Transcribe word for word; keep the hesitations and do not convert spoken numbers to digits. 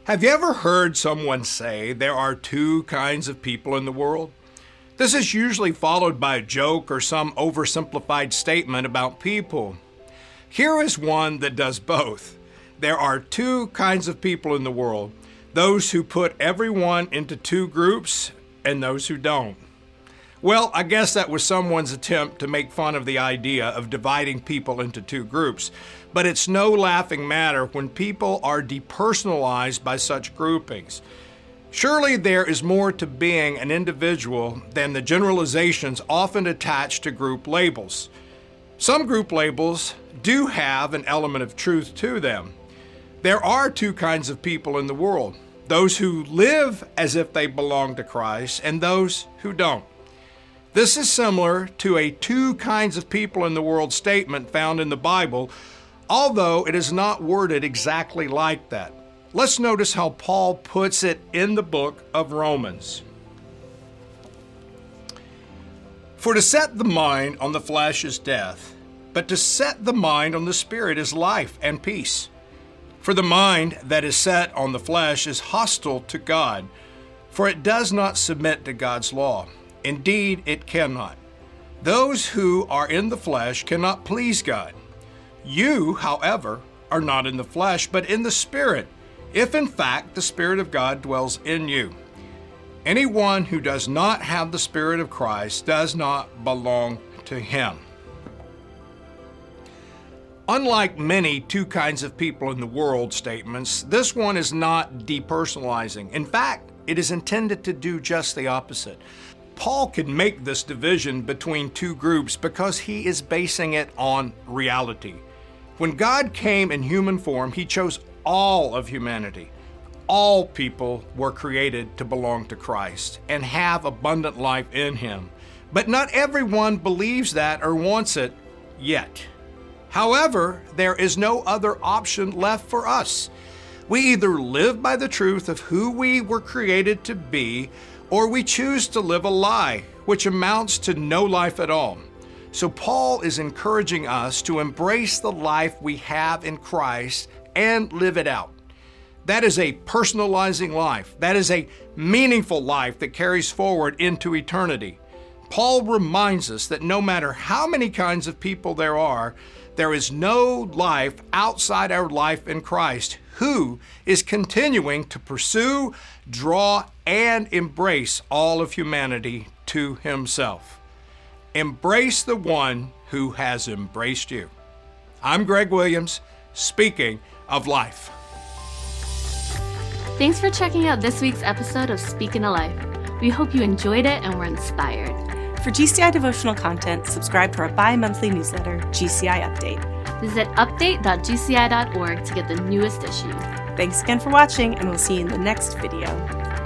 Have you ever heard someone say there are two kinds of people in the world? This is usually followed by a joke or some oversimplified statement about people. Here is one that does both. There are two kinds of people in the world, those who put everyone into two groups and those who don't. Well, I guess that was someone's attempt to make fun of the idea of dividing people into two groups, but it's no laughing matter when people are depersonalized by such groupings. Surely there is more to being an individual than the generalizations often attached to group labels. Some group labels do have an element of truth to them. There are two kinds of people in the world, those who live as if they belong to Christ and those who don't. This is similar to a two kinds of people in the world statement found in the Bible, although it is not worded exactly like that. Let's notice how Paul puts it in the book of Romans. For to set the mind on the flesh is death, but to set the mind on the Spirit is life and peace. For the mind that is set on the flesh is hostile to God, for it does not submit to God's law. Indeed, it cannot. Those who are in the flesh cannot please God. You, however, are not in the flesh, but in the Spirit, if in fact the Spirit of God dwells in you. Anyone who does not have the Spirit of Christ does not belong to him. Unlike many two kinds of people in the world statements, this one is not depersonalizing. In fact, it is intended to do just the opposite. Paul can make this division between two groups because he is basing it on reality. When God came in human form, he chose all of humanity. All people were created to belong to Christ and have abundant life in him. But not everyone believes that or wants it yet. However, there is no other option left for us. We either live by the truth of who we were created to be, or we choose to live a lie, which amounts to no life at all. So Paul is encouraging us to embrace the life we have in Christ and live it out. That is a personalizing life. That is a meaningful life that carries forward into eternity. Paul reminds us that no matter how many kinds of people there are, there is no life outside our life in Christ, who is continuing to pursue, draw, and embrace all of humanity to himself. Embrace the one who has embraced you. I'm Greg Williams, speaking of life. Thanks for checking out this week's episode of Speaking of Life. We hope you enjoyed it and were inspired. For G C I devotional content, subscribe to our bi-monthly newsletter, G C I Update. Visit update dot g c i dot org to get the newest issue. Thanks again for watching, and we'll see you in the next video.